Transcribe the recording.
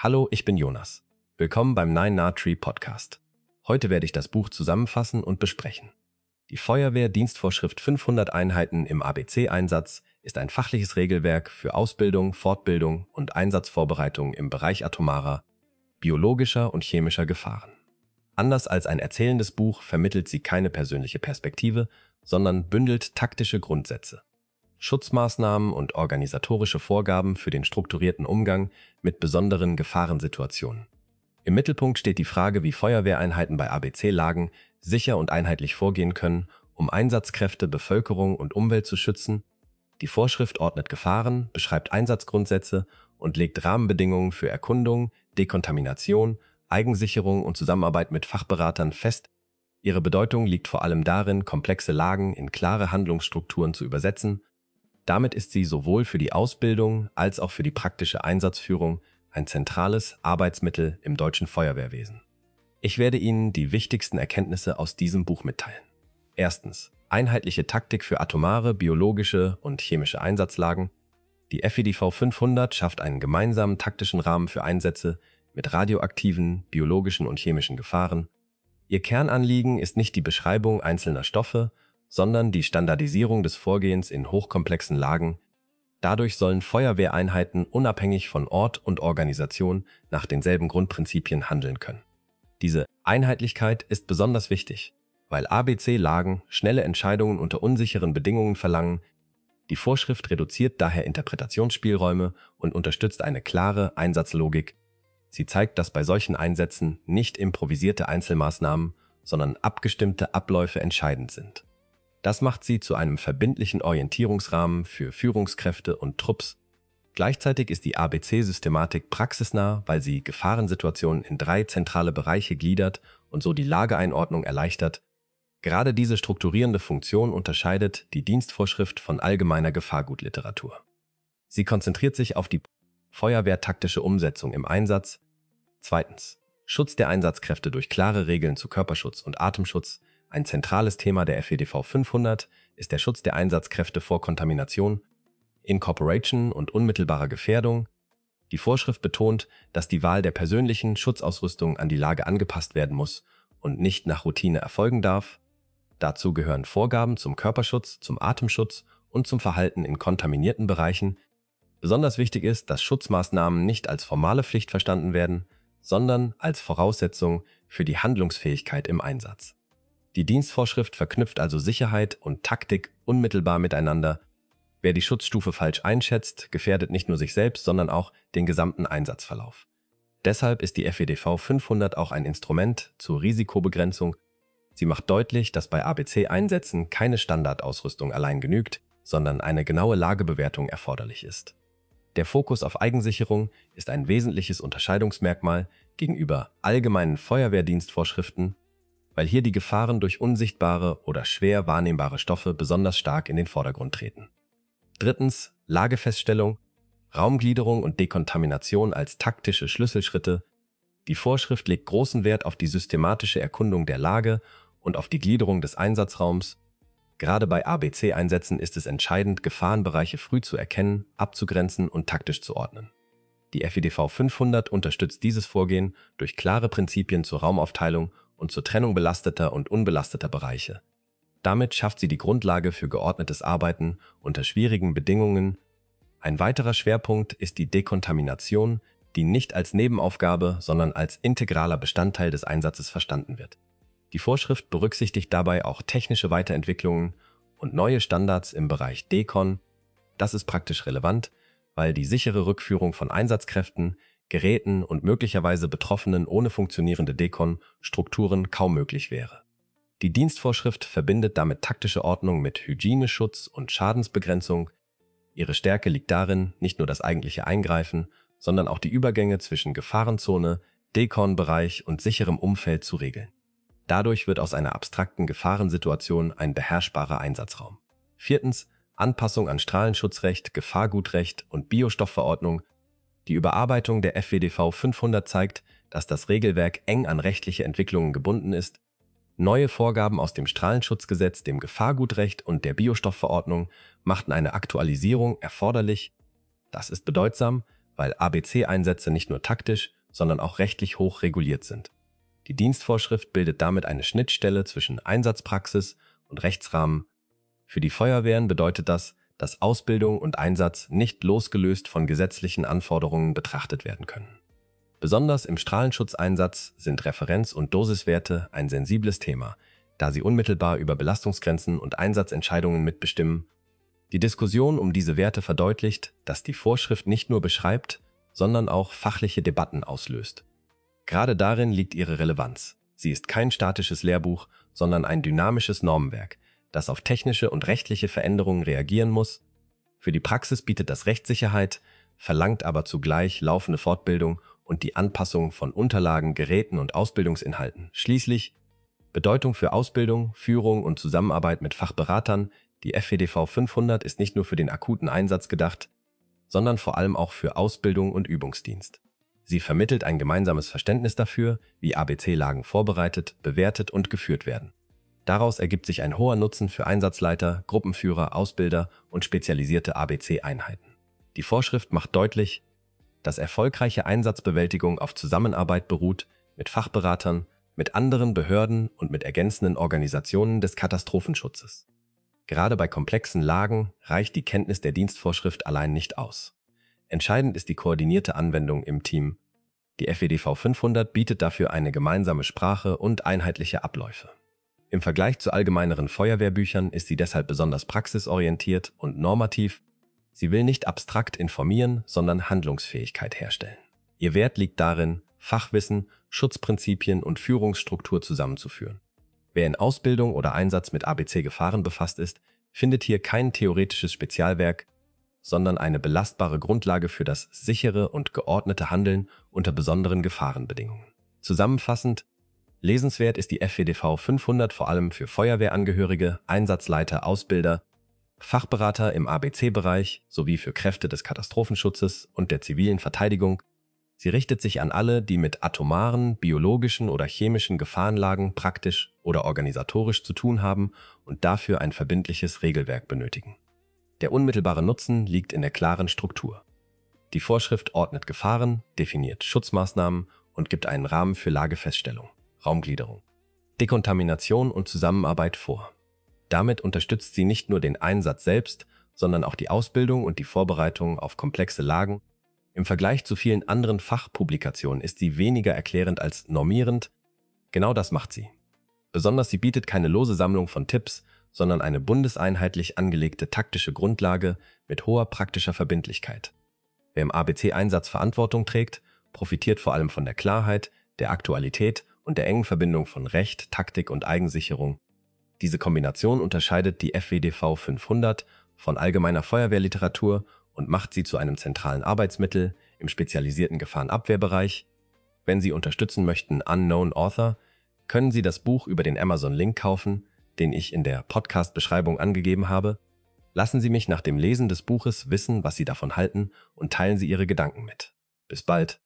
Hallo, ich bin Jonas. Willkommen beim 9NA-Tree Podcast. Heute werde ich das Buch zusammenfassen und besprechen. Die Feuerwehr-Dienstvorschrift 500 Einheiten im ABC-Einsatz ist ein fachliches Regelwerk für Ausbildung, Fortbildung und Einsatzvorbereitung im Bereich atomarer, biologischer und chemischer Gefahren. Anders als ein erzählendes Buch vermittelt sie keine persönliche Perspektive, sondern bündelt taktische Grundsätze, Schutzmaßnahmen und organisatorische Vorgaben für den strukturierten Umgang mit besonderen Gefahrensituationen. Im Mittelpunkt steht die Frage, wie Feuerwehreinheiten bei ABC-Lagen sicher und einheitlich vorgehen können, um Einsatzkräfte, Bevölkerung und Umwelt zu schützen. Die Vorschrift ordnet Gefahren, beschreibt Einsatzgrundsätze und legt Rahmenbedingungen für Erkundung, Dekontamination, Eigensicherung und Zusammenarbeit mit Fachberatern fest. Ihre Bedeutung liegt vor allem darin, komplexe Lagen in klare Handlungsstrukturen zu übersetzen. Damit ist sie sowohl für die Ausbildung als auch für die praktische Einsatzführung ein zentrales Arbeitsmittel im deutschen Feuerwehrwesen. Ich werde Ihnen die wichtigsten Erkenntnisse aus diesem Buch mitteilen. Erstens: Einheitliche Taktik für atomare, biologische und chemische Einsatzlagen. Die FEDV 500 schafft einen gemeinsamen taktischen Rahmen für Einsätze mit radioaktiven, biologischen und chemischen Gefahren. Ihr Kernanliegen ist nicht die Beschreibung einzelner Stoffe, sondern die Standardisierung des Vorgehens in hochkomplexen Lagen. Dadurch sollen Feuerwehreinheiten unabhängig von Ort und Organisation nach denselben Grundprinzipien handeln können. Diese Einheitlichkeit ist besonders wichtig, weil ABC-Lagen schnelle Entscheidungen unter unsicheren Bedingungen verlangen. Die Vorschrift reduziert daher Interpretationsspielräume und unterstützt eine klare Einsatzlogik. Sie zeigt, dass bei solchen Einsätzen nicht improvisierte Einzelmaßnahmen, sondern abgestimmte Abläufe entscheidend sind. Das macht sie zu einem verbindlichen Orientierungsrahmen für Führungskräfte und Trupps. Gleichzeitig ist die ABC-Systematik praxisnah, weil sie Gefahrensituationen in 3 zentrale Bereiche gliedert und so die Lageeinordnung erleichtert. Gerade diese strukturierende Funktion unterscheidet die Dienstvorschrift von allgemeiner Gefahrgutliteratur. Sie konzentriert sich auf die feuerwehrtaktische Umsetzung im Einsatz. Zweitens: Schutz der Einsatzkräfte durch klare Regeln zu Körperschutz und Atemschutz. Ein zentrales Thema der FEDV 500 ist der Schutz der Einsatzkräfte vor Kontamination, Incorporation und unmittelbarer Gefährdung. Die Vorschrift betont, dass die Wahl der persönlichen Schutzausrüstung an die Lage angepasst werden muss und nicht nach Routine erfolgen darf. Dazu gehören Vorgaben zum Körperschutz, zum Atemschutz und zum Verhalten in kontaminierten Bereichen. Besonders wichtig ist, dass Schutzmaßnahmen nicht als formale Pflicht verstanden werden, sondern als Voraussetzung für die Handlungsfähigkeit im Einsatz. Die Dienstvorschrift verknüpft also Sicherheit und Taktik unmittelbar miteinander. Wer die Schutzstufe falsch einschätzt, gefährdet nicht nur sich selbst, sondern auch den gesamten Einsatzverlauf. Deshalb ist die FEDV 500 auch ein Instrument zur Risikobegrenzung. Sie macht deutlich, dass bei ABC-Einsätzen keine Standardausrüstung allein genügt, sondern eine genaue Lagebewertung erforderlich ist. Der Fokus auf Eigensicherung ist ein wesentliches Unterscheidungsmerkmal gegenüber allgemeinen Feuerwehrdienstvorschriften, weil hier die Gefahren durch unsichtbare oder schwer wahrnehmbare Stoffe besonders stark in den Vordergrund treten. Drittens: Lagefeststellung, Raumgliederung und Dekontamination als taktische Schlüsselschritte. Die Vorschrift legt großen Wert auf die systematische Erkundung der Lage und auf die Gliederung des Einsatzraums. Gerade bei ABC-Einsätzen ist es entscheidend, Gefahrenbereiche früh zu erkennen, abzugrenzen und taktisch zu ordnen. Die FEDV 500 unterstützt dieses Vorgehen durch klare Prinzipien zur Raumaufteilung und zur Trennung belasteter und unbelasteter Bereiche. Damit schafft sie die Grundlage für geordnetes Arbeiten unter schwierigen Bedingungen. Ein weiterer Schwerpunkt ist die Dekontamination, die nicht als Nebenaufgabe, sondern als integraler Bestandteil des Einsatzes verstanden wird. Die Vorschrift berücksichtigt dabei auch technische Weiterentwicklungen und neue Standards im Bereich Dekon. Das ist praktisch relevant, weil die sichere Rückführung von Einsatzkräften, Geräten und möglicherweise Betroffenen ohne funktionierende Dekon-Strukturen kaum möglich wäre. Die Dienstvorschrift verbindet damit taktische Ordnung mit Hygieneschutz und Schadensbegrenzung. Ihre Stärke liegt darin, nicht nur das eigentliche Eingreifen, sondern auch die Übergänge zwischen Gefahrenzone, Dekon-Bereich und sicherem Umfeld zu regeln. Dadurch wird aus einer abstrakten Gefahrensituation ein beherrschbarer Einsatzraum. Viertens: Anpassung an Strahlenschutzrecht, Gefahrgutrecht und Biostoffverordnung. Die Überarbeitung der FEDV 500 zeigt, dass das Regelwerk eng an rechtliche Entwicklungen gebunden ist. Neue Vorgaben aus dem Strahlenschutzgesetz, dem Gefahrgutrecht und der Biostoffverordnung machten eine Aktualisierung erforderlich. Das ist bedeutsam, weil ABC-Einsätze nicht nur taktisch, sondern auch rechtlich hoch reguliert sind. Die Dienstvorschrift bildet damit eine Schnittstelle zwischen Einsatzpraxis und Rechtsrahmen. Für die Feuerwehren bedeutet das, dass Ausbildung und Einsatz nicht losgelöst von gesetzlichen Anforderungen betrachtet werden können. Besonders im Strahlenschutzeinsatz sind Referenz- und Dosiswerte ein sensibles Thema, da sie unmittelbar über Belastungsgrenzen und Einsatzentscheidungen mitbestimmen. Die Diskussion um diese Werte verdeutlicht, dass die Vorschrift nicht nur beschreibt, sondern auch fachliche Debatten auslöst. Gerade darin liegt ihre Relevanz. Sie ist kein statisches Lehrbuch, sondern ein dynamisches Normenwerk, das auf technische und rechtliche Veränderungen reagieren muss. Für die Praxis bietet das Rechtssicherheit, verlangt aber zugleich laufende Fortbildung und die Anpassung von Unterlagen, Geräten und Ausbildungsinhalten. Schließlich Bedeutung für Ausbildung, Führung und Zusammenarbeit mit Fachberatern. Die FWDV 500 ist nicht nur für den akuten Einsatz gedacht, sondern vor allem auch für Ausbildung und Übungsdienst. Sie vermittelt ein gemeinsames Verständnis dafür, wie ABC-Lagen vorbereitet, bewertet und geführt werden. Daraus ergibt sich ein hoher Nutzen für Einsatzleiter, Gruppenführer, Ausbilder und spezialisierte ABC-Einheiten. Die Vorschrift macht deutlich, dass erfolgreiche Einsatzbewältigung auf Zusammenarbeit beruht mit Fachberatern, mit anderen Behörden und mit ergänzenden Organisationen des Katastrophenschutzes. Gerade bei komplexen Lagen reicht die Kenntnis der Dienstvorschrift allein nicht aus. Entscheidend ist die koordinierte Anwendung im Team. Die FWDV 500 bietet dafür eine gemeinsame Sprache und einheitliche Abläufe. Im Vergleich zu allgemeineren Feuerwehrbüchern ist sie deshalb besonders praxisorientiert und normativ. Sie will nicht abstrakt informieren, sondern Handlungsfähigkeit herstellen. Ihr Wert liegt darin, Fachwissen, Schutzprinzipien und Führungsstruktur zusammenzuführen. Wer in Ausbildung oder Einsatz mit ABC-Gefahren befasst ist, findet hier kein theoretisches Spezialwerk, sondern eine belastbare Grundlage für das sichere und geordnete Handeln unter besonderen Gefahrenbedingungen. Zusammenfassend, lesenswert ist die FWDV 500 vor allem für Feuerwehrangehörige, Einsatzleiter, Ausbilder, Fachberater im ABC-Bereich sowie für Kräfte des Katastrophenschutzes und der zivilen Verteidigung. Sie richtet sich an alle, die mit atomaren, biologischen oder chemischen Gefahrenlagen praktisch oder organisatorisch zu tun haben und dafür ein verbindliches Regelwerk benötigen. Der unmittelbare Nutzen liegt in der klaren Struktur. Die Vorschrift ordnet Gefahren, definiert Schutzmaßnahmen und gibt einen Rahmen für Lagefeststellung, Raumgliederung, Dekontamination und Zusammenarbeit vor. Damit unterstützt sie nicht nur den Einsatz selbst, sondern auch die Ausbildung und die Vorbereitung auf komplexe Lagen. Im Vergleich zu vielen anderen Fachpublikationen ist sie weniger erklärend als normierend. Genau das macht sie. Besonders sie bietet keine lose Sammlung von Tipps, sondern eine bundeseinheitlich angelegte taktische Grundlage mit hoher praktischer Verbindlichkeit. Wer im ABC-Einsatz Verantwortung trägt, profitiert vor allem von der Klarheit, der Aktualität und der engen Verbindung von Recht, Taktik und Eigensicherung. Diese Kombination unterscheidet die FWDV 500 von allgemeiner Feuerwehrliteratur und macht sie zu einem zentralen Arbeitsmittel im spezialisierten Gefahrenabwehrbereich. Wenn Sie unterstützen möchten Unknown Author, können Sie das Buch über den Amazon-Link kaufen, den ich in der Podcast-Beschreibung angegeben habe. Lassen Sie mich nach dem Lesen des Buches wissen, was Sie davon halten und teilen Sie Ihre Gedanken mit. Bis bald!